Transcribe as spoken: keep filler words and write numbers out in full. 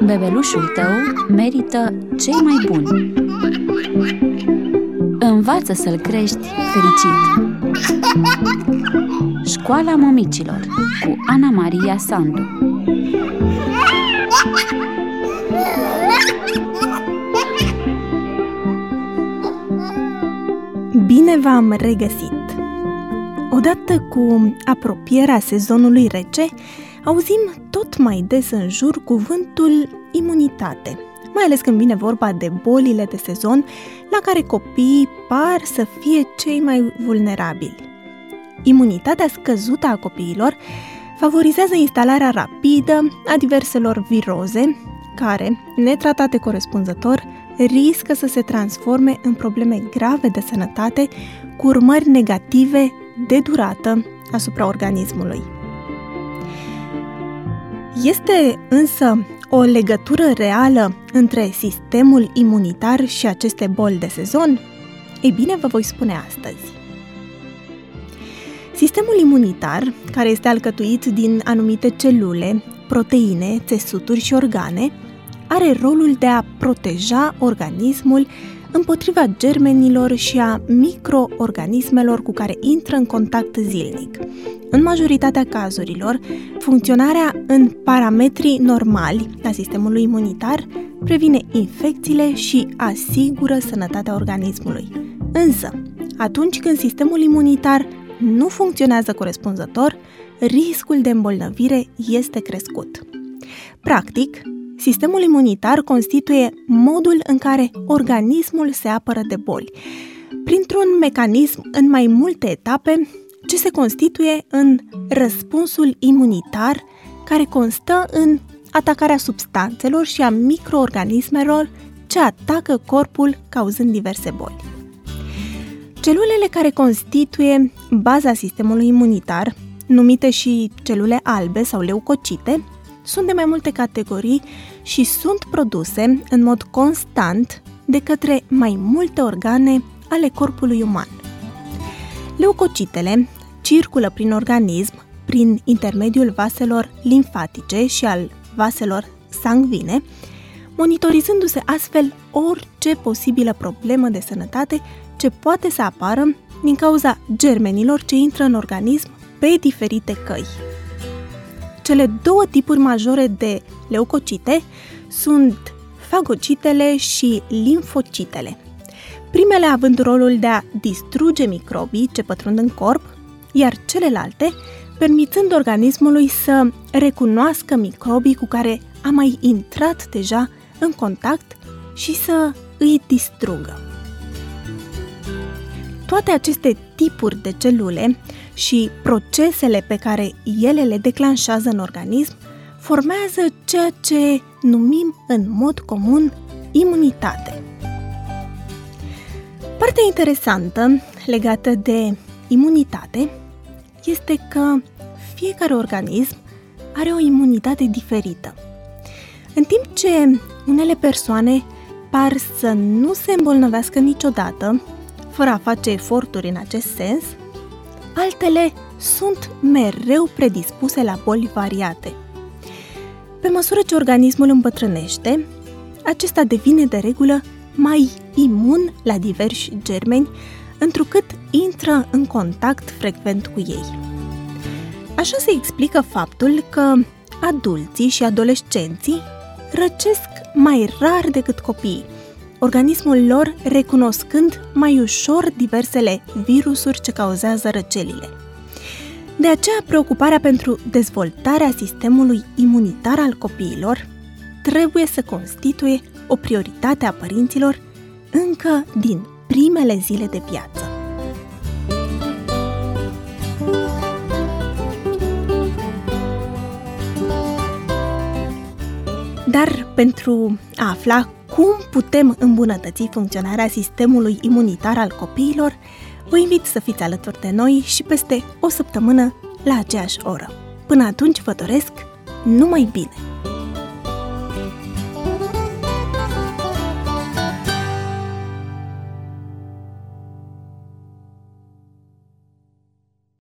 Bebelușul tău merită cei mai buni. Învață să-l crești fericit. Școala Mămicilor cu Ana Maria Sandu. Bine v-am regăsit! Odată cu apropierea sezonului rece, auzim tot mai des în jur cuvântul imunitate, mai ales când vine vorba de bolile de sezon la care copiii par să fie cei mai vulnerabili. Imunitatea scăzută a copiilor favorizează instalarea rapidă a diverselor viroze, care, netratate corespunzător, riscă să se transforme în probleme grave de sănătate cu urmări negative de durată asupra organismului. Este însă o legătură reală între sistemul imunitar și aceste boli de sezon? Ei bine, vă voi spune astăzi. Sistemul imunitar, care este alcătuit din anumite celule, proteine, țesuturi și organe, are rolul de a proteja organismul împotriva germenilor și a microorganismelor cu care intră în contact zilnic. În majoritatea cazurilor, funcționarea în parametrii normali a sistemului imunitar previne infecțiile și asigură sănătatea organismului. Însă, atunci când sistemul imunitar nu funcționează corespunzător, riscul de îmbolnăvire este crescut. Practic, sistemul imunitar constituie modul în care organismul se apără de boli, printr-un mecanism în mai multe etape ce se constituie în răspunsul imunitar, care constă în atacarea substanțelor și a microorganismelor ce atacă corpul cauzând diverse boli. Celulele care constituie baza sistemului imunitar, numite și celule albe sau leucocite, sunt de mai multe categorii și sunt produse în mod constant de către mai multe organe ale corpului uman. Leucocitele circulă prin organism prin intermediul vaselor limfatice și al vaselor sanguine, monitorizându-se astfel orice posibilă problemă de sănătate ce poate să apară din cauza germenilor ce intră în organism pe diferite căi. Cele două tipuri majore de leucocite sunt fagocitele și limfocitele. Primele având rolul de a distruge microbii ce pătrund în corp, iar celelalte permițând organismului să recunoască microbii cu care a mai intrat deja în contact și să îi distrugă. Toate aceste tipuri de celule și procesele pe care ele le declanșează în organism formează ceea ce numim în mod comun imunitate. Partea interesantă legată de imunitate este că fiecare organism are o imunitate diferită. În timp ce unele persoane par să nu se îmbolnăvească niciodată, fără a face eforturi în acest sens, altele sunt mereu predispuse la boli variate. Pe măsură ce organismul îmbătrânește, acesta devine de regulă mai imun la diversi germeni, întrucât intră în contact frecvent cu ei. Așa se explică faptul că adulții și adolescenții răcesc mai rar decât copiii, organismul lor recunoscând mai ușor diversele virusuri ce cauzează răcelile. De aceea, preocuparea pentru dezvoltarea sistemului imunitar al copiilor trebuie să constituie o prioritate a părinților încă din primele zile de viață. Dar pentru a afla cum putem îmbunătăți funcționarea sistemului imunitar al copiilor, vă invit să fiți alături de noi și peste o săptămână la aceeași oră. Până atunci vă doresc numai bine!